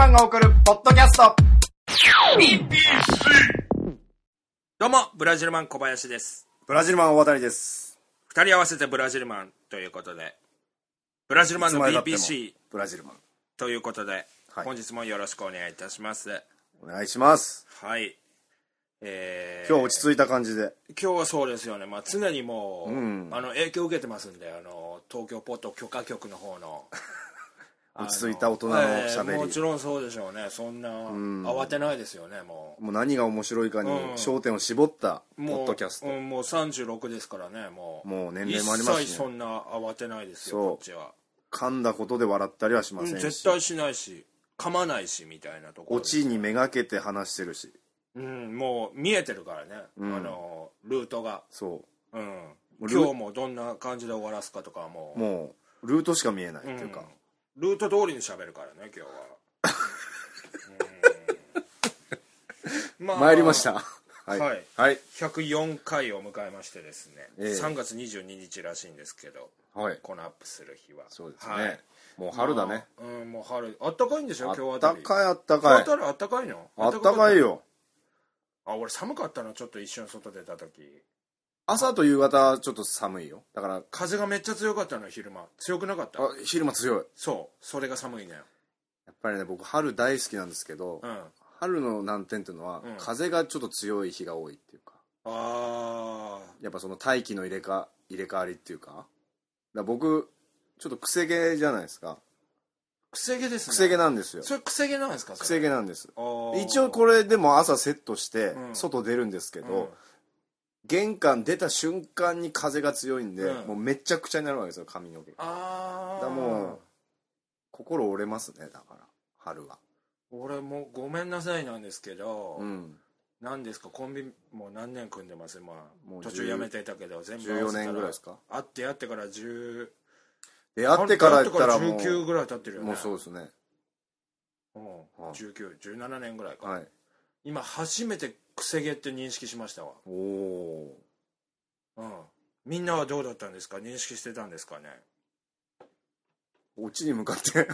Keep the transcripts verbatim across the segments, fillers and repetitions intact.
マンが送るポッドキャスト。 どうもブラジルマン小林です。 ブラジルマン大渡です。 二人合わせてブラジルマンということで、ブラジルマンの ビーピーシーブラジルマンということで、 はい、 本日もよろしくお願いいたします。 お願いします。 はい、えー、 今日落ち着いた感じで。 今日はそうですよね、まあ、常にもう、うん、あの影響を受けてますんで、あの東京ポッド許可局の方の落ち着いた大人のしゃべり、 えー、もちろんそうでしょうね。そんな慌てないですよね。もうもう何が面白いかに焦点を絞ったポッドキャスト、 うん、もうさんじゅうろくですからね。もうもう年齢もありますし、ね、 一切そんな慌てないですよ。こっちは噛んだことで笑ったりはしませんし、 うん、絶対しないし噛まないしみたいなところ、 オチにめがけて話してるし、 うん、もう見えてるからね、うん、あのルートが。そう、うん、今日もどんな感じで終わらすかとかはもうもうルートしか見えないっていうか、 うん、ルート通りに喋るからね今日は。 まあ、参りましたはい、はいはい、ひゃくよんかいを迎えましてですね、えー、さんがつにじゅうににちらしいんですけど、はい、このアップする日はそうですね、はい、もう春だね、 まあ、うん、もう春。あったかいんでしょ今日あたり。あったかいあったかい。 今日あったかいの？ あったかいよ。 あ、俺寒かったな、ちょっと一瞬外出た時。 朝と夕方ちょっと寒いよ。だから風がめっちゃ強かったの。昼間強くなかった？ あ、昼間強い。 そうそれが寒いね。 やっぱりね、僕春大好きなんですけど、うん、春の難点っていうのは、うん、風がちょっと強い日が多いっていうか、あやっぱその大気の入れか入れ替わりっていうか、だから僕ちょっとくせ毛じゃないですか。 くせ毛ですね。 くせ毛なんですよ。 それくせ毛なんですか？ くせ毛なんです。一応これでも朝セットして外出るんですけど、うん、玄関出た瞬間に風が強いんで、うん、もうめちゃくちゃになるわけですよ、髪の毛。ああ。だからもう心折れますね。だから春は。俺もごめんなさいなんですけど、うん、何ですか、コンビもう何年組んでます。まあもう途中辞めてたけど全部じゅうよねんぐらいですか。 会って会ってからじゅう出会ってから言ったらもうじゅうきゅうぐらい経ってるよね。 もうそうですね。 うん、じゅうきゅう、じゅうななねんぐらいか、はい、今初めてくせ毛って認識しましたわ。おお、うん、みんなはどうだったんですか？認識してたんですかね？ オチに向かって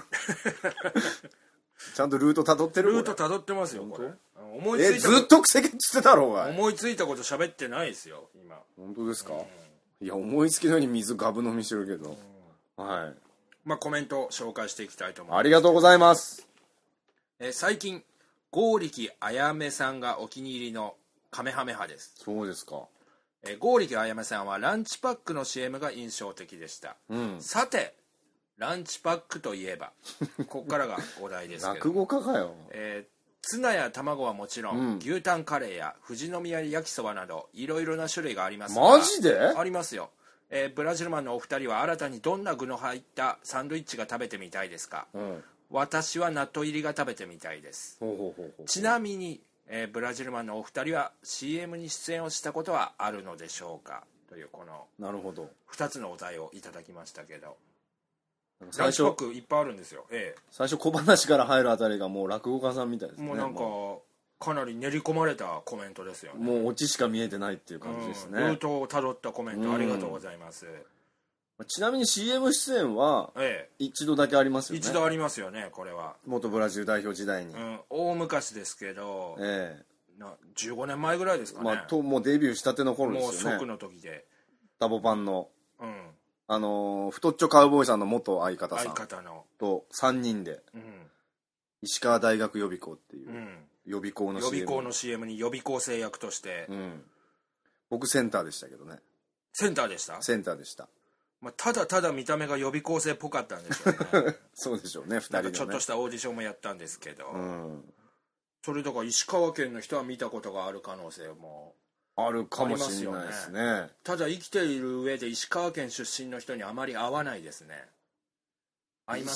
ちゃんとルート辿ってる。 ルート辿ってますよこれ。 思いついたえずっとくせ毛っつってたろうが。 思いついたこと喋ってないですよ今。 本当ですか？うん、いや思いつきのように水ガブ飲みしてるけど、うん、はい。 まあコメント紹介していきたいと思います。 ありがとうございます。 えー、最近剛力あやめさんがお気に入りのカメハメハです。 そうですか。 えー、剛力あやめさんはランチパックの シーエム が印象的でした、うん、さてランチパックといえばここからがお題ですけど落語家かよ、 えー、ツナや卵はもちろん、うん、牛タンカレーや富士宮焼きそばなどいろいろな種類がありますが。 マジで？ ありますよ。えー、ブラジルマンのお二人は新たにどんな具の入ったサンドイッチが食べてみたいですか？うん、私は納豆入りが食べてみたいです。ほうほうほうほう。ちなみに、えー、ブラジルマンのお二人は シーエム に出演をしたことはあるのでしょうか？というこのなるほどふたつのお題をいただきましたけど、最初ランチパックいっぱいあるんですよ、ええ、 最初小話から入るあたりがもう落語家さんみたいですね。 もうなんかかなり練り込まれたコメントですよね。 もうオチしか見えてないっていう感じですね、 うん、ルートをたどったコメントありがとうございます、 うん、ちなみに シーエム 出演は一度だけありますよね、 一度ありますよね。これは元ブラジル代表時代に、 うん、大昔ですけど、ええ、なじゅうごねんまえぐらいですかね、まあ、 ともうデビューしたての頃ですよね。 もう即の時でダボパンの、うん、あのー、太っちょカウボーイさんの元相方さん相方のとさんにんで、うん、石川大学予備校っていう、うん、予備校の シーエム予備校の シーエム に予備校生役として、うん、 僕センターでしたけどね。 センターでした？ センターでした、 まあ、ただただ見た目が予備校生っぽかったんでしょうねそうでしょうね。ふたりのね、 ちょっとしたオーディションもやったんですけど、うん、それだから石川県の人は見たことがある可能性もあるかもしれないですね。 ただ生きている上で石川県出身の人にあまり合わないですね。合います？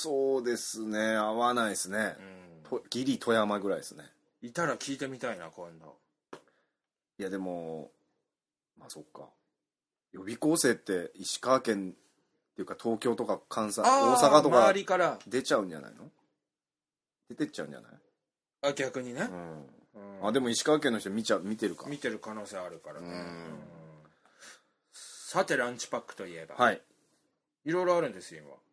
そうですね、合わないですね、うん、ギリ富山ぐらいですね。 いたら聞いてみたいな今度。 いやでもまあそっか、予備校生って石川県っていうか東京とか関西大阪とか周りから出ちゃうんじゃないの？出てっちゃうんじゃない？ あ、逆にね、 うん、あでも石川県の人見ちゃ見てるか見てる可能性あるからね。うん、さてランチパックといえば、 はい、 いろいろあるんですよ今。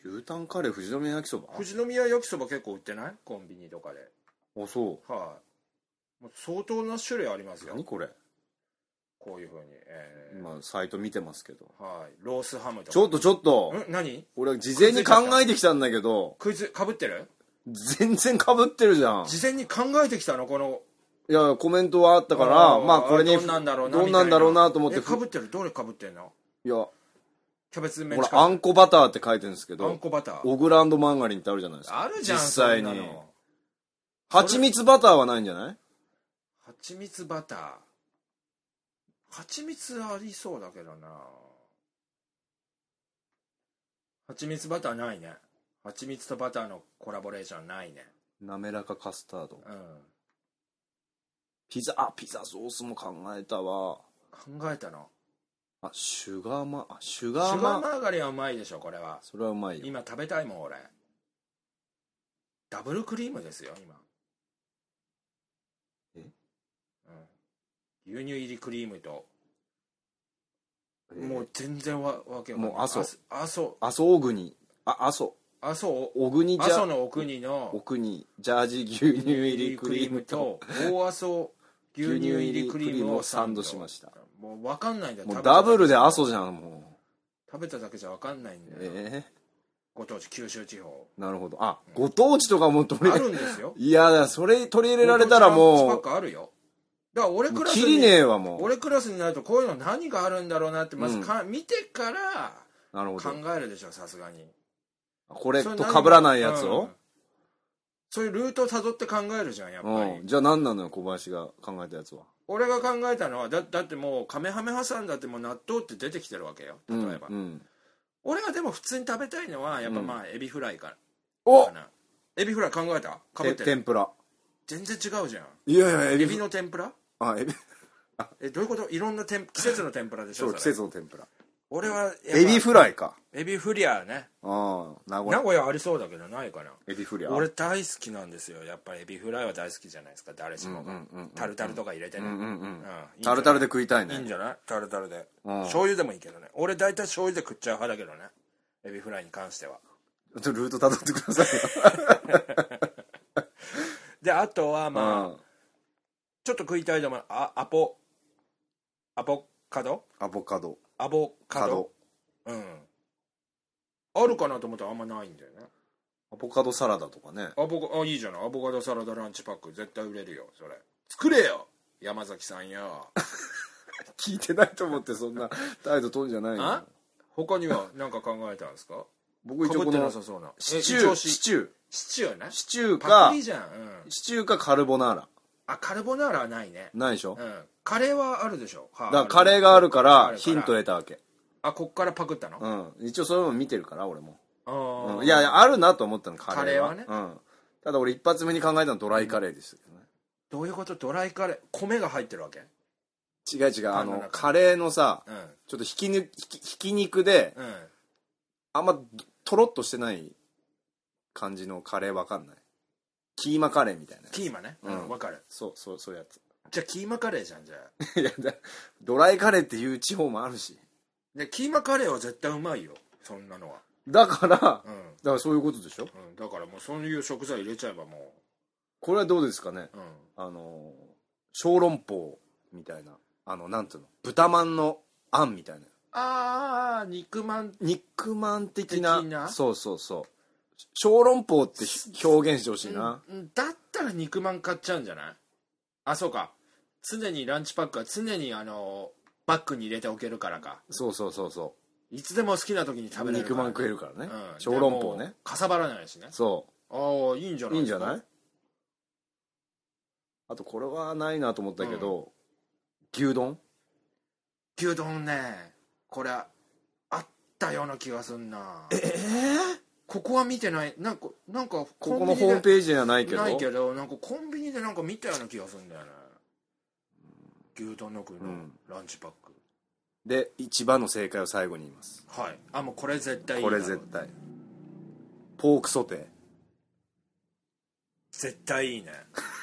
牛タンカレー富士宮焼きそば。 富士宮焼きそば結構売ってない？コンビニとかで。 あ、そう。 はい、もう相当な種類ありますよ。 何これ。 こういうふうに、えー、今サイト見てますけど、 はい、ロースハムとか。 ちょっとちょっとん何？ 俺事前に考えてきたんだけど。 クイズかぶってる？ 全然かぶってるじゃん。 事前に考えてきたのこの。 いやコメントはあったからまあこれにどんなんだろうなどんなんだろうなと思って。 えかぶってる？どれかぶってんの？ いやキャベツメンチカツ。あんこバターって書いてるんですけど。 あんこバター。 オグランドマンガリンってあるじゃないですか。 あるじゃん実際に。蜂蜜バターはないんじゃない？ 蜂蜜バター。蜂蜜ありそうだけどな。蜂蜜バターないね。蜂蜜とバターのコラボレーションないね。 滑らかカスタード。 うん。 ピザ、あ、ピザソースも考えたわ。 考えたの？ あ、シュガーマあシュガーマシュガーマーガリンはうまいでしょこれは。 それはうまいよ。 今食べたいもん俺。ダブルクリームですよ今。 え？ うん。牛乳入りクリームと。もう全然わわけもう阿蘇阿蘇阿蘇小国あ阿蘇阿蘇小国阿蘇のお国のお国ジャージ牛乳入りクリームと大阿蘇牛乳入りクリームをサンドしました。 もう分かんないんだよ。 もうダブルで阿蘇じゃん。もう食べただけじゃ分かんないんだよ。ええー、ご当地九州地方。 なるほど。あ、うん、ご当地とかも取りあるんですよ。 いやそれ取り入れられたらもうランチパックあるよ。だから俺クラスにきりねえわもう。 俺クラスになるとこういうの何があるんだろうなってまずか、うん、見てから考えるでしょさすがに。 これと被らないやつを、うん、 そういうルートをたどって考えるじゃんやっぱり、 うん、じゃあ何なのよ小林が考えたやつは。 俺が考えたのは だ, だってもうカメハメ挟んだってもう納豆って出てきてるわけよ例えば、うんうん、俺はでも普通に食べたいのはやっぱまあ、うん、エビフライからおかな。エビフライ考えた？かぶってる？ 天ぷら全然違うじゃん。 いやいやエビ, エビの天ぷら。 あエビえどういうこと？いろんな天季節の天ぷらでしょ。 そう季節の天ぷら。 俺はエビフライか。 エビフリアね。 ああ名古屋名古屋ありそうだけどないかな。 エビフリア俺大好きなんですよやっぱり。エビフライは大好きじゃないですか誰しもが、うんうんうんうん、タルタルとか入れてね、うんうんうん、 タルタルで食いたいね。 いいんじゃない？タルタルで、うん、醤油でもいいけどね。俺大体醤油で食っちゃう派だけどねエビフライに関しては。 ちょっとルートたどってくださいよであとはまあ、うん、ちょっと食いたいのもあアポアボカドアボカドアボカドうんあるかなと思ったらあんまないんだよね。 アボカドサラダとかね。 アボあいいじゃないアボカドサラダランチパック絶対売れるよそれ。作れよ山崎さんよ聞いてないと思ってそんな態度取るんじゃないよ。 あ他には何か考えたんですか？ 僕一応このシチューシチューシチューね。 シチューかパクリじゃん、うん、 シチューかカルボナーラ。 あカルボナーラはないね。 ないでしょ、 うん、カレーはあるでしょ。 だからカレーがあるからヒント得たわけ。 あこっからパクったの？ うん一応そういうの見てるから俺も。 あ、 うん、いやいやあるなと思ったのカレーは。 カレーはね、 うん、ただ俺一発目に考えたのはドライカレーでしたけどね、うん、 どういうこと？ドライカレー米が入ってるわけ？ 違う違うあのカレーのさ、うん、ちょっとひきぬひきひき肉で、うん、あんまとろっとしてない感じのカレーわかんない？キーマカレーみたいな。 キーマねうんわ、かる。 そうそうそういうやつ。 じゃあキーマカレーじゃんじゃあいやだドライカレーっていう地方もあるし。 でキーマカレーは絶対うまいよそんなのは。 だから、うん、だからそういうことでしょ、 うん、だからもうそういう食材入れちゃえばもうこれはどうですかね、うん、あの小籠包みたいなあのなんていうの豚まんのあんみたいな。 ああ肉まん肉まん的な。的なそうそうそう小籠包って表現してほしいな、 うん、だったら肉まん買っちゃうんじゃない？あそうか常にランチパックは常にあのバッグに入れておけるからか。 そうそうそうそういつでも好きな時に食べれるから、ね、 肉まん食えるからね、うん、小籠包ねかさばらないしね。 そうああいいんじゃないいいんじゃない。あとこれはないなと思ったけど、うん、牛丼牛丼ねこれあったような気がすんな。 ええー、 ここは見てない。なんかなんかここのホームページじゃないけどないけどなんかコンビニでなんか見たような気がするんだよね、うん、牛丼の具のランチパック、 うん、で一番の正解を最後に言います。 はいあもうこれ絶対いいこれ絶対ポークソテー絶対いいね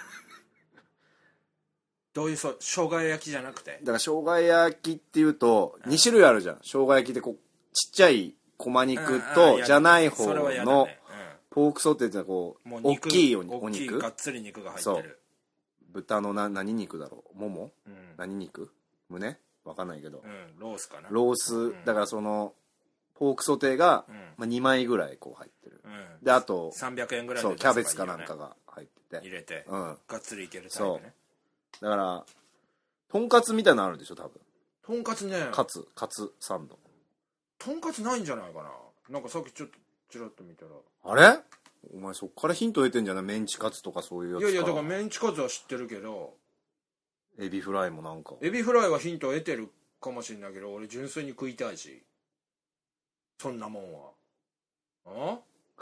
どういうそ生姜焼きじゃなくて。 だから生姜焼きっていうとに種類あるじゃん、うん、生姜焼きでこうちっちゃい駒肉とじゃない方のポークソテーってこう大きいお肉、 大きいがっつり肉が入ってる。 豚のな何肉だろう、もも、うん、何肉、胸わかんないけど、 うん、ロースかな。 ロース、うん、だからそのポークソテーが、うん、まあ、にまいぐらいこう入ってる、うん、であとさんびゃくえんぐらいでそうキャベツかなんかが入ってて入れて、 うん、 がっつりいけるタイプね。 だからとんかつみたいなのあるでしょ多分。 とんかつね、 カツカツサンド。 とんかつないんじゃないかな。なんかさっきちょっとちらっと見たら、 あれお前そっからヒント得てんじゃない？メンチカツとかそういうやつか。 いやいやだからメンチカツは知ってるけど、 エビフライもなんかエビフライはヒントを得てるかもしれないけど、俺純粋に食いたいし、そんなもんは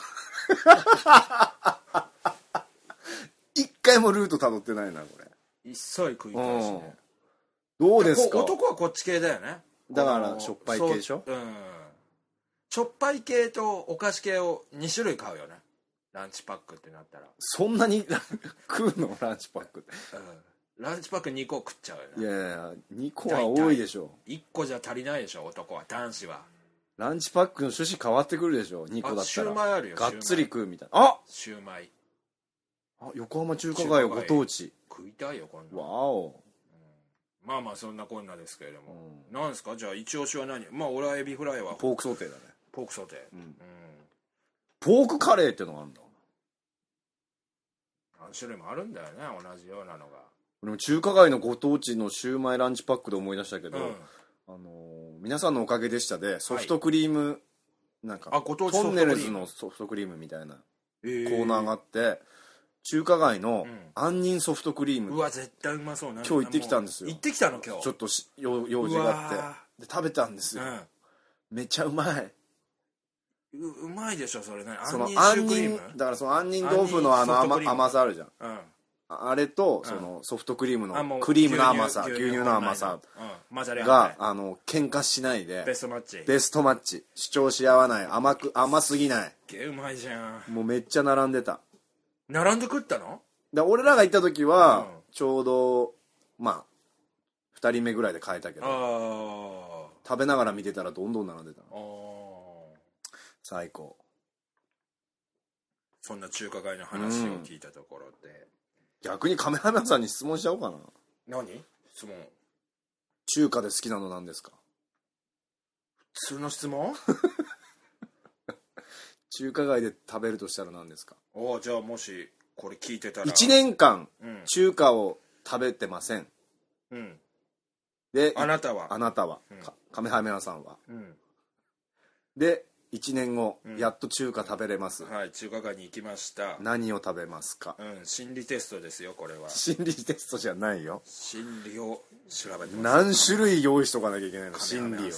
あ一回もルート辿ってないなこれ。 一切食いたいしね。 どうですか？ 男はこっち系だよね。 だからしょっぱい系でしょ。 うん、しょっぱい系とお菓子系をに種類買うよね、ランチパックってなったら。 そんなに食うのランチパックって、 うん、ランチパックにこ食っちゃうよね。 いやいやにこは多いでしょ。 いっこじゃ足りないでしょ男は。男子はランチパックの趣旨変わってくるでしょ。にこだったらシューマイあるよ。 がっつり食うみたいな。あシューマイ、 あ横浜中華街ご当地食いたいよ今度。 わお、 うん、まあまあそんなこんなですけれども、うん、なんですかじゃあ一押しは何？まあ俺はエビフライはポークソテーだね。 ポークソテー、うんうん、 ポークカレーってのがあるんだ。 何種類もあるんだよね同じようなのが。 でも中華街のご当地のシューマイランチパックで思い出したけど、うん、あのー、皆さんのおかげでしたでソフトクリーム、はい、なんかあご当地トンネルズのソフトクリームみたいなコーナーがあって、えー、中華街の杏仁ソフトクリーム、 うん、うわ絶対うまそう。 今日行ってきたんですよ。 行ってきたの今日。 ちょっとし用事があってで食べたんですよ、うん、めっちゃうまい。 う, うまいでしょそれね。 その杏仁だからその杏仁豆腐のあの 甘, 甘さあるじゃん、うん、あれとそのソフトクリームのクリームの甘さ、牛 乳, 牛乳の甘さがあの喧嘩しないでベストマッチベストマッチ主張し合わない。甘く甘すぎない。 うまいじゃん。 もうめっちゃ並んでた。 並んで食ったの？ だ俺らが行った時は、うん、ちょうどまあふたりめぐらいで買えたけど、あ食べながら見てたらどんどん並んでた。あ最高。 そんな中華街の話を聞いたところで、うん、 逆に亀山さんに質問しちゃおうかな。 何？質問。 中華で好きなの何ですか？ 普通の質問？ 中華街で食べるとしたら何ですか？ おじゃあもしこれ聞いてたらいちねんかん中華を食べてません、うん、であなたはあなたは、うん、亀山さんは、うん、でいちねんご、うん、やっと中華食べれます。 はい中華街に行きました。 何を食べますか？ うん心理テストですよこれは。 心理テストじゃないよ。 心理を調べてます。 何種類用意しとかなきゃいけないの心理を。うん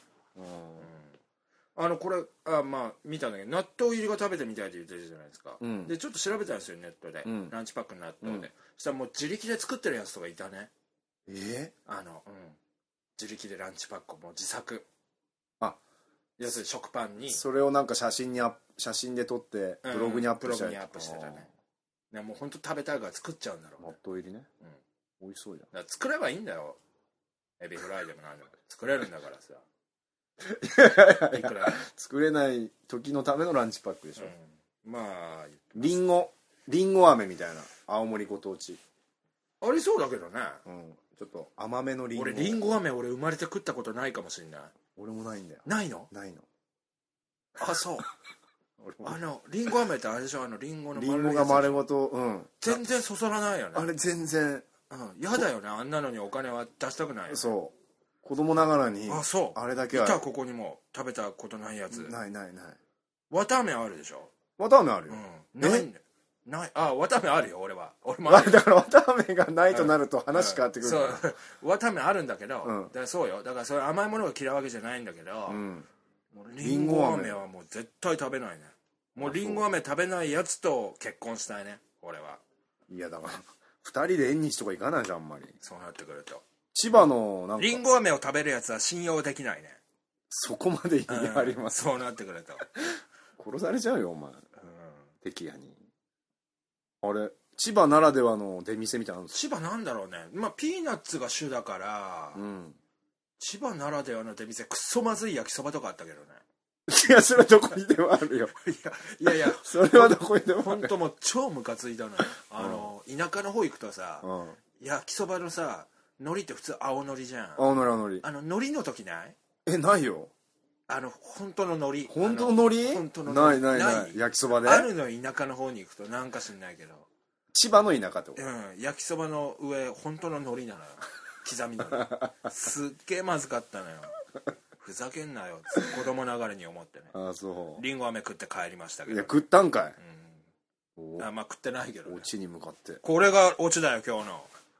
あのこれあまあ見たんだけど納豆入りが食べてみたいって言ってるじゃないですか、うん、でちょっと調べたんですよネットで、うん、ランチパックの納豆で、うん、そしたらもう自力で作ってるやつとかいたね。 えー、 あの、うん、自力でランチパックをもう自作。 あ要するに食パンにそれをなんか写真にア写真で撮ってブログにアップしたり、 うん、ブログにアップしてたね。ねもう本当食べたいから作っちゃうんだろう、ね、 納豆入りね、うん、美味しそうじゃん。 だから作ればいいんだよエビフライでも何でも作れるんだからさいくら作れない時のためのランチパックでしょ、 うん、まあリンゴリンゴ飴みたいな青森ご当地ありそうだけどね、 うん、ちょっと甘めのリンゴ。 俺リンゴ飴俺生まれて食ったことないかもしれない。 俺もないんだよ。 ないの？ ないの。 あそうあのリンゴ飴ってあれでしょあのリンゴのリンゴが丸ごと、うん、 全然そそらないよねあれ全然、 うん、やだよねあんなのにお金は出したくないよね。 そう子供ながらにあそうあれだけはいたここにも食べたことないやつ。 ないないない。 綿飴あるでしょ。 綿飴あるよ、 うん、ないんだよないあ綿飴あるよ俺は俺もあるだから綿飴がないとなると話変わってくるから、 うんうん、そう綿飴あるんだけど、うん、だからそうよだからそれ甘いものが嫌いわけじゃないんだけど、うん、リンゴ飴はもう絶対食べないね。もうリンゴ飴食べないやつと結婚したいね俺は。 いやだからふたりで縁日とか行かないじゃんあんまり。 そうなってくると千葉のなんかリンゴ飴を食べるやつは信用できないね。 そこまで意味あります、 うん、そうなってくると殺されちゃうよお前、うん、敵屋に。あれ千葉ならではの出店みたいなの千葉なんだろうね。まあピーナッツが主だから、うん、千葉ならではの出店クソまずい焼きそばとかあったけどね。 いやそれはどこにでもあるよいやいやいやそれはどこにでもある。 本当もう超ムカついたのよ。あの、うん、田舎の方行くとさ、うん、焼きそばのさ海苔って普通青海苔じゃん。 青海苔青海苔。 あの海苔の時ない？ えないよ。 あの本当の海苔。 本当の海苔？ 本当の海苔ないないない。焼きそばであるの田舎の方に行くとなんか知んないけど。 千葉の田舎ってこと？ うん、焼きそばの上本当の海苔なのよ。刻みのりすっげえまずかったのよ。ふざけんなよって子供ながらに思ってね。 ああそう。 リンゴ飴食って帰りましたけど。 いや食ったんかい、 うん、あまあ食ってないけど、ね、 オチに向かってこれがオチだよ今日の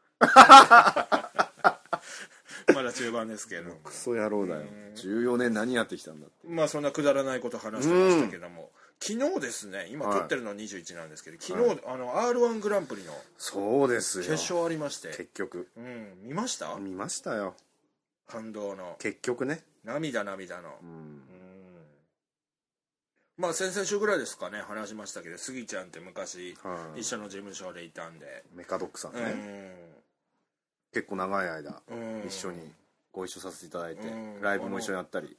まだ中盤ですけど。 クソ野郎だよ。じゅうよねん何やってきたんだって。 まあそんなくだらないこと話してましたけども、昨日ですね、今撮ってるのはにじゅういちなんですけど、昨日、はい、あの アールワン グランプリのそうですよ決勝ありまして、 結局、 うん、見ました？ 見ましたよ。 感動の結局ね、 涙涙の、うん、うん、まあ先々週ぐらいですかね話しましたけど、スギちゃんって昔、はい、一緒の事務所でいたんで、 メカドックさんね、うん、結構長い間、うん、一緒にご一緒させていただいて、うん、ライブも一緒にやったり、 うん、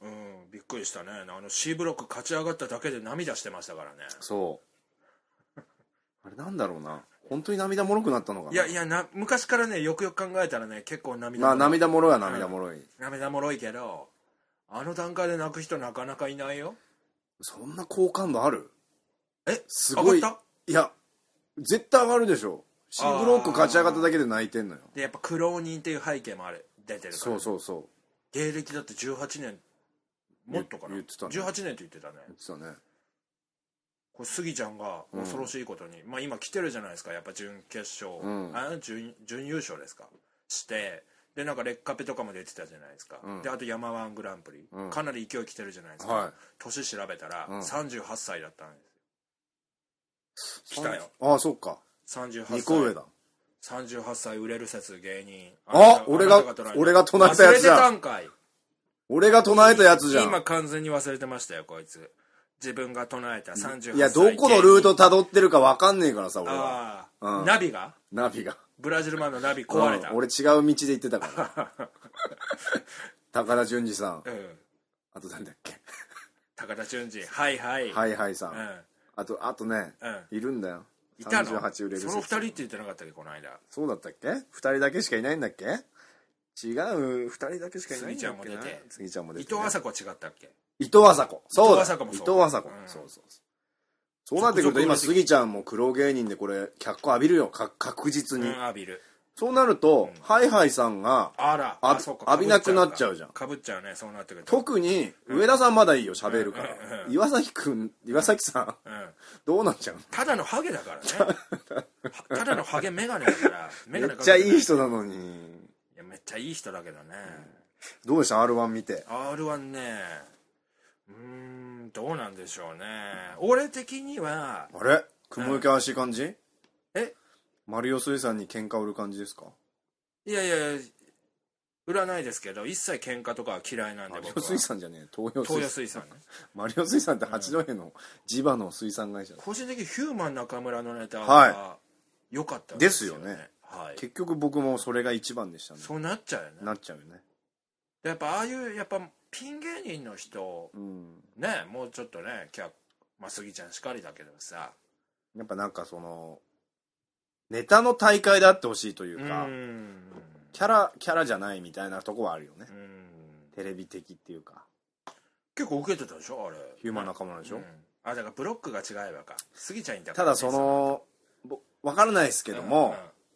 びっくりしたね。あの C ブロック勝ち上がっただけで涙してましたからね。 そうあれなんだろうな、本当に涙もろくなったのかな。 いやいやな、昔からねよくよく考えたらね結構涙もろい。 まあ涙もろいは涙もろい、うん、 涙もろいけど、あの段階で泣く人なかなかいないよ。 そんな好感度ある？ えすごい。 上がった？ いや絶対上がるでしょ。 C ブロック勝ち上がっただけで泣いてんのよ。 でやっぱ苦労人っていう背景もある出てるから。 そうそうそう。 芸歴だってじゅうはちねんもっとかな。 言ってたね。 じゅうはちねんって言ってたね。 言ってたね。 これスギちゃんが恐ろしいことに、うん、まあ今来てるじゃないですか、やっぱ準決勝、うん、あ 準, 準優勝ですかしてでなんかレッカペとかも出てたじゃないですか、うん、であとヤマワングランプリ、うん、かなり勢い来てるじゃないですか、はい、年調べたら、うん、さんじゅうはっさいだったんですよ。来たよ。 ああそっか、 さんじゅうはっさい、にこ上だ。 さんじゅうはっさい売れる説芸人。 あ俺が俺が唱えたやつじゃん。 忘れてたんかい。 俺が唱えたやつじゃん。 今完全に忘れてましたよこいつ。自分が唱えたさんじゅうはっさい。いやどこのルート辿ってるか分かんねえからさ俺は。 ああ、うん、ナビがナビがブラジルマンのナビ壊れた、 うん、俺違う道で行ってたから高田純次さん、うん、あと何だっけ高田純次、はいはいはいはいさん、うん、あとあとね、うん、いるんだよ。 いたの？ さんじゅうはち売れる説。 そのふたりって言ってなかったっけこの間。 そうだったっけ？ふたりだけしかいないんだっけ？違う、ふたりだけしかいないんだっけな。 スギちゃんも出て、 スギちゃんも出て、 伊藤麻子は違ったっけ？ 伊藤麻子、そうだ、伊藤麻子もそう、 伊藤麻子、うん、そうそうそう。そうなってくると今スギちゃんも苦労芸人でこれ脚光浴びるよ、か確実に、 うん、浴びる。 そうなると、うん、ハイハイさんがあらあそうか浴びなくなっちゃうじゃん。 かぶっちゃうね、そうなってくると。 特に上田さんまだいいよ喋るから、うんうん、岩崎くん岩崎さん、うん、どうなっちゃうの？ ただのハゲだからねただのハゲメガネだからメガネめっちゃいい人なのに。いやめっちゃいい人だけどね、 うん、どうでした アールワン 見て。 アールワン ね、うーんどうなんでしょうね。俺的にはあれ雲行き怪しい感じ、うん、 えマリオ水産に喧嘩売る感じですか？ いやいや売らないですけど、一切喧嘩とかは嫌いなんで僕は。 マリオ水産じゃねえ、東洋水産。東洋水産ねマリオ水産って八戸の地場の水産会社、うん、 個人的にヒューマン中村のネタは良かったですよね、ですよね、 はい、 結局僕もそれが一番でしたね。 そうなっちゃうよね。 なっちゃうよね。 やっぱああいうやっぱピン芸人の人、うん、ねもうちょっとねキャまあスギちゃんしかりだけどさ、 やっぱなんかそのネタの大会であってほしいというか、うんキャラキャラじゃないみたいなとこはあるよね。うんテレビ的っていうか。 結構受けてたでしょあれ。 ヒューマン仲間でしょ、うん、 あだからブロックが違えばかスギちゃんいたから、ね、ただその分からないですけども、うんうん、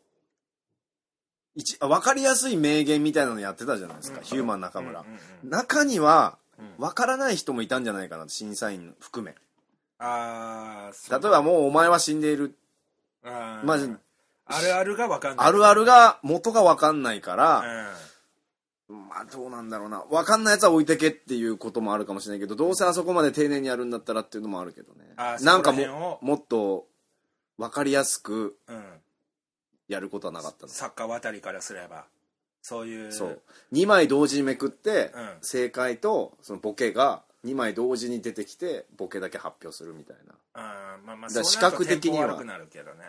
一分かりやすい名言みたいなのやってたじゃないですか、うん、ヒューマン中村、うんうんうん、中には分からない人もいたんじゃないかな、審査員含め。 あ例えばもうお前は死んでいる、あまずあるあるが分かんない、 あるあるが元が分かんないから、うん、まあどうなんだろうな、分かんないやつは置いてけっていうこともあるかもしれないけど、どうせあそこまで丁寧にやるんだったらっていうのもあるけどね。なんかももっと分かりやすくやることはなかったの、うん、 作家渡りからすればそういう。 そうにまい同時にめくって、うん、正解とそのボケがにまい同時に出てきてボケだけ発表するみたいな。 あまあまあ視覚的には悪くなるけどね、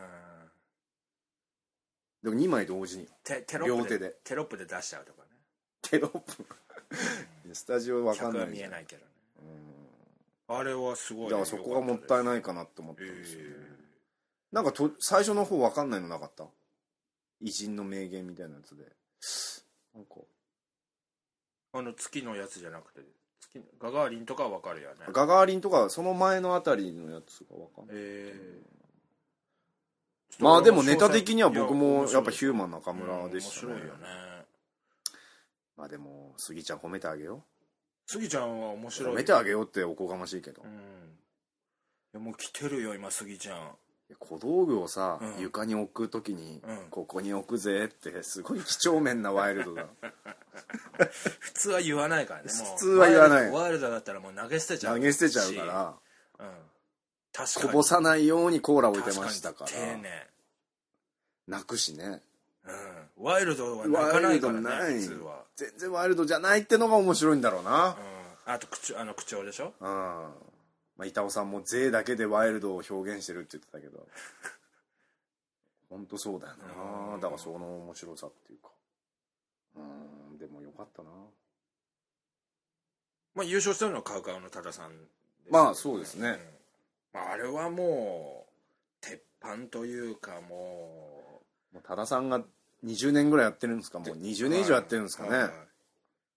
うん、でもにまい同時にテテロップで両手でテロップで出しちゃうとかね。 テロップスタジオわかんないじゃん。 客は見えないけどね、うんあれはすごい、ね、 だからそこがもったいないかなって思ったんですよね、えー、なんかと最初の方分かんないのなかった？偉人の名言みたいなやつでなんかあの月のやつじゃなくて月ガガーリンとかは分かるよね。 ガガーリンとかその前のあたりのやつが分かんない、えー、まあでもネタ的には僕もやっぱヒューマン中村でしたね、うん、面白いよね。まあでもスギちゃん褒めてあげよう。 スギちゃんは面白い。 褒めてあげようっておこがましいけど、うん、いやもう来てるよ今スギちゃん。 小道具をさ、うん、床に置くときに、うん、ここに置くぜってすごい几帳面なワイルドだ普通は言わないからね。 普通は言わない。 ワイルドだったらもう投げ捨てちゃう投げ捨てちゃうから、うん、 確かにこぼさないようにコーラ置いてましたから。 丁寧。 泣くしね、 うん、ワイルドは泣かないからね。普通は全然ワイルドじゃないってのが面白いんだろうな、 うん、あと口あの口調でしょ、 うん、まあ、板尾さんも税だけでワイルドを表現してるって言ってたけど本当そうだよな。だからその面白さっていうか、うん、でもよかったな。 まあ優勝したのはカウカウの多田さんです、ね、 まあそうですね、 うん、まあ、あれはもう鉄板というかもうもう多田さんがにじゅうねんぐらいやってるんですか。もうにじゅうねん以上やってるんですかね、はいはい、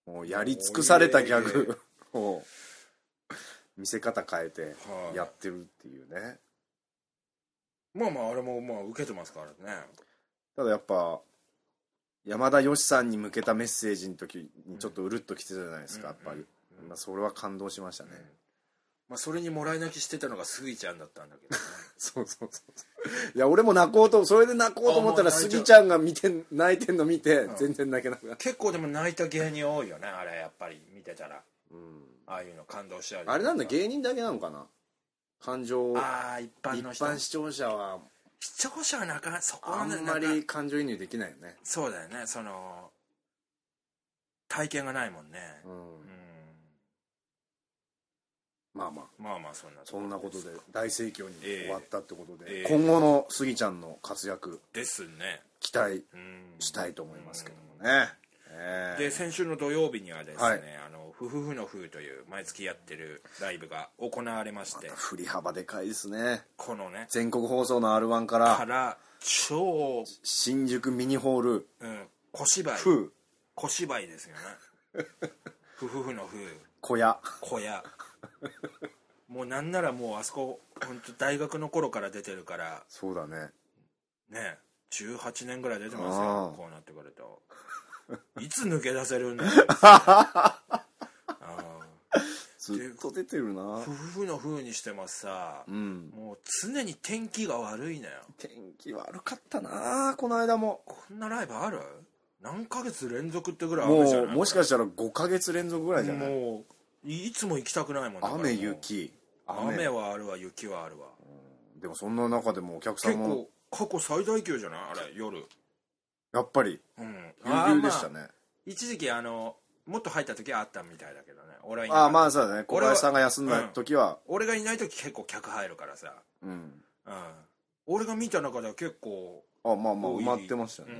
もうやり尽くされたギャグを見せ方変えてやってるっていうね、はい、 まあまああれもまあ受けてますからね。 ただやっぱ山田芳さんに向けたメッセージの時にちょっとうるっときてたじゃないですか、うん、やっぱり、うん、まあ、それは感動しましたね、うん、 まあ、それにもらい泣きしてたのがスギちゃんだったんだけど、ね、 そうそうそういや俺も泣こうとそれで泣こうと思ったらスギちゃんが見て泣いてんの見て全然泣けなくなった、うん、 結構でも泣いた芸人多いよねあれやっぱり見てたら、うん、ああいうの感動しちゃう。 あれなんだ芸人だけなのかな感情。 ああ一般の人、 一般視聴者は視聴者はなかなかそこはあんまり感情移入できないよね。 そうだよね、その体験がないもんね、うん、うん、 まあまあまあまあそんなそんなことで大盛況に終わったってことで、えー、今後のスギちゃんの活躍ですね期待したいと思いますけどもね、 えー、で先週の土曜日にはですね、はい、あのふふふのふという毎月やってるライブが行われまして、 また振り幅でかいですね。 このね全国放送の アールワン からから超新宿ミニホール、 うん、小芝居ふ小芝居ですよねふふふのふ小屋小屋もうなんならもうあそこ本当大学の頃から出てるから。 そうだねねじゅうはちねんぐらい出てますよ。こうなってくるといつ抜け出せるんだよあずっと出てるな。 夫婦の風にしてもさ、うん、もう常に天気が悪いのよ。 天気悪かったなこの間も。 こんなライブある？何ヶ月連続ってぐらい雨じゃない？ もうもしかしたらごかげつ連続ぐらいじゃない？ もういつも行きたくないもんね。 雨雪雨雨はあるわ雪はあるわ、 うん、でもそんな中でもお客さんも結構過去最大級じゃないあれ夜。 やっぱりぎゅうぎゅうでしたね、まあ、 一時期あのもっと入った時はあったみたいだけどね。俺はああまあそうだね。小林さんが休んだ時は、 うん、俺がいない時結構客入るからさ、うん、うん、俺が見た中では結構あまあまあ埋まってましたね、うん、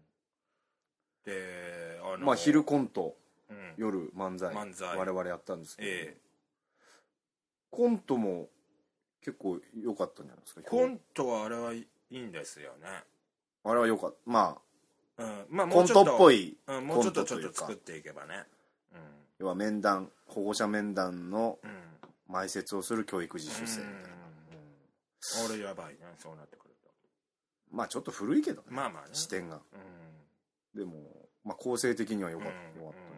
であのまあ昼コント、うん、夜漫才漫才我々やったんですけど、ええ、コントも結構良かったんじゃないですか。 コントはあれはいいんですよね。 あれは良かった。まあ、うんまあ、 コントっぽい、 うん、もうちょっとちょっと作っていけばね、 うん、要は面談保護者面談の埋設をする教育実習生みたいな、 うんうん、俺やばいねそうなってくると。 まあちょっと古いけどね、 まあまあね、 視点が、うん、でも、まあ、構成的には良かった、うん、良かったん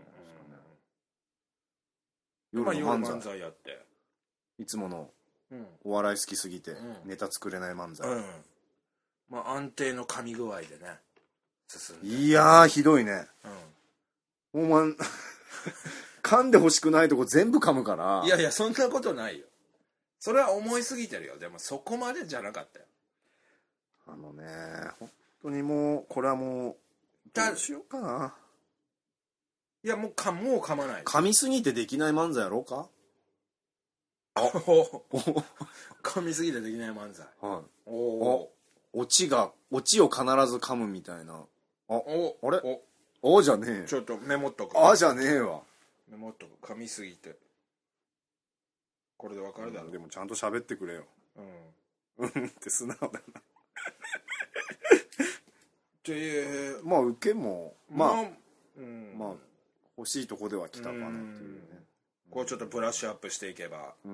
ですかね、うん、夜の漫才、 まあ、夜漫才やっていつものお笑い好きすぎてネタ作れない漫才、うん、 まあ安定の噛み具合でね進んで。 いやーひどいね、うん、お前噛んでほしくないとこ全部噛むから。 いやいやそんなことないよ。それは思いすぎてるよ。でもそこまでじゃなかったよ。 あのね本当にもうこれはもうどうしようかな。 いやもうかもう噛まない。 噛みすぎてできない漫才やろうか。 噛みすぎてできない漫才、はい、おおオチがオチを必ず噛むみたいな。あおあれおあじゃねえ。 ちょっとメモっとく。 あじゃねえわ。 メモっとく。噛みすぎてこれでわかるだろう、うん、 でもちゃんと喋ってくれよ。うんうんって素直だなっていう、 まあ受けもまあ、まあ、 うん、 まあ欲しいとこでは来たかなっていうね、 うん、こうちょっとブラッシュアップしていけば、うんうん、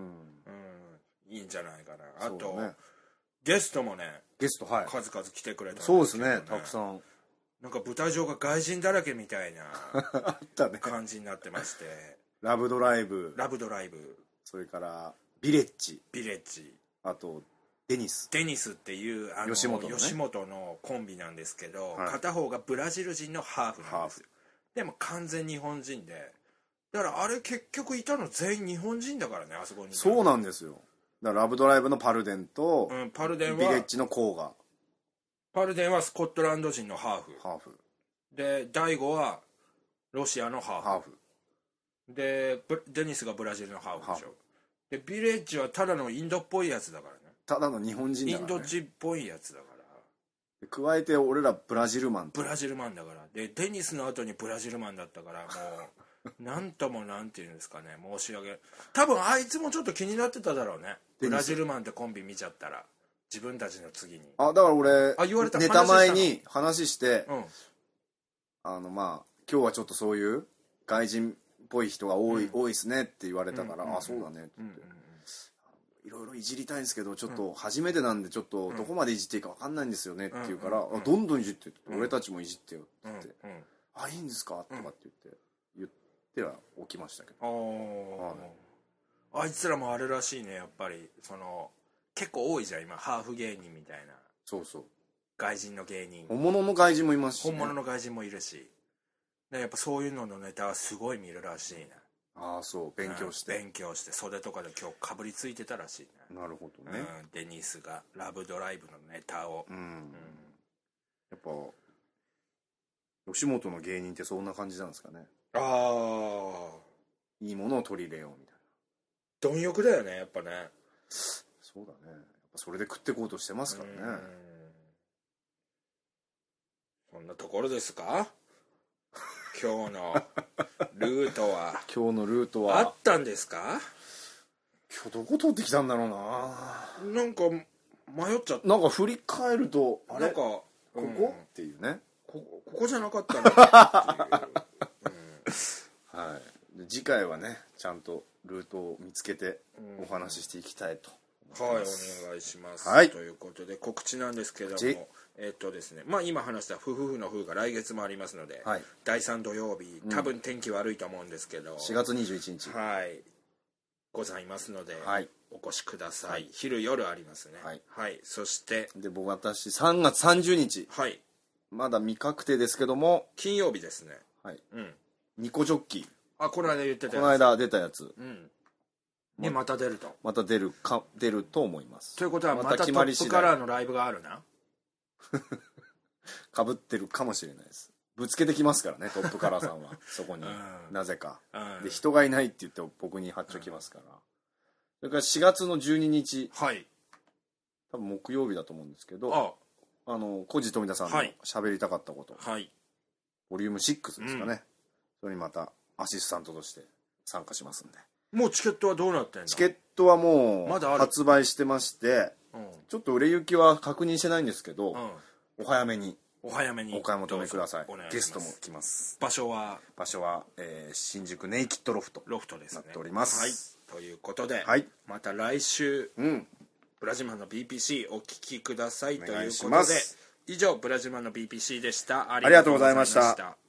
いいんじゃないかな。あと、ね、ゲストもね、 ゲスト、はい、 数々来てくれたんですけど、ね、そうですね、たくさん。 なんか舞台上が外人だらけみたいなあったね感じになってましてラブドライブラブドライブそれからビレッジビレッジあとデニスデニスっていうあの吉本の、ね、 吉本のコンビなんですけど、はい、片方がブラジル人のハーフなんですよ。でも完全日本人で、だからあれ結局いたの全員日本人だからね、あそこに。 そうなんですよ。だからラブドライブのパルデンと、 うん、パルデンはビレッジのコーガ、 パルデンはスコットランド人のハーフハーフで、大悟はロシアのハーフ、 ハーフでデニスがブラジルのハーフでしょ。でビレッジはただのインドっぽいやつだからね。 ただの日本人だから、ね、 インド人っぽいやつだから。 加えて俺らブラジルマンブラジルマンだから。でデニスの後にブラジルマンだったからもうなんともなんていうんですかね、申し訳多分あいつもちょっと気になってただろうね。ブラジルマンってコンビ見ちゃったら自分たちの次に。 あだから俺あ言われたネタ前に話して、 うん、あのまあ今日はちょっとそういう外人っぽい人が多い、うん、多いですねって言われたから、うんうん、あそうだねって言って、うんうん、いろいろいじりたいんですけどちょっと初めてなんでちょっとどこまでいじっていいか分かんないんですよねって言うから、うん、どんどんいじってって、うん、俺たちもいじってよって言って、うんうん、あいいんですかとかって言って言っては起きましたけど、 あ、はい、あいつらもあれらしいね、やっぱりその結構多いじゃん今ハーフ芸人みたいな。 そうそう、 外人の芸人、 本物の外人もいますし、ね、 本物の外人もいるし、でやっぱそういうののネタはすごい見るらしいね。 ああそう勉強して、 うん、勉強して袖とかで今日かぶりついてたらしいね。 なるほどね、 うん、デニスがラブドライブのネタを、うんうん、 やっぱ吉本の芸人ってそんな感じなんですかね。 ああいいものを取り入れようみたいな貪欲だよねやっぱね。 そうだね、やっぱそれで食っていこうとしてますからね。うん、 そんなところですか今日のルートは。 今日のルートはあったんですか。 今日どこ通ってきたんだろうな。 なんか迷っちゃった。 なんか振り返るとあれなんか、 ここ、うん、っていうね、 ここ、ここじゃなかったんだっていう、 うん、はい。で次回はねちゃんとルートを見つけてお話ししていきたいと思います、 はい、お願いします、 はい、 ということで告知なんですけども、えっとですね、まあ今話した夫婦の夫が来月もありますので、はい、だいさん土曜日多分天気悪いと思うんですけど、うん、 しがつにじゅういちにちはいございますので、はい、お越しください、はい、昼夜ありますね、はい、はい、そしてで僕私さんがつさんじゅうにち、はい、まだ未確定ですけども金曜日ですね、 はい、うん、ニコジョッキー、 あこの間言ってたやつ、 この間出たやつ、 うんね、また出るとまた出るか出ると思います。 ということはまたトップカラーのライブがあるな。 かぶってるかもしれないです。ぶつけてきますからねトップカラーさんはそこに、うん、なぜか、うん、で人がいないって言って僕に発注きますから、うん、それからしがつのじゅうににち、はい、多分木曜日だと思うんですけど、ああの小路富田さんの喋りたかったこと、はい、ボリュームろくですかね、うん、それにまたアシスタントとして参加しますんで。 もうチケットはどうなってんの？ チケットはもう発売してまして、まうん、ちょっと売れ行きは確認してないんですけど、うん、お早めにお早めにお買い求めください。ゲストも来ます。 場所は場所は、えー、新宿ネイキッドロフトロフトですね、 なっております、 はい、ということで、 はい、 また来週、うん、ブラジルマンの ビーピーシー お聞きくださいということで、以上ブラジルマンの ビーピーシー でした。 ありがとうございました。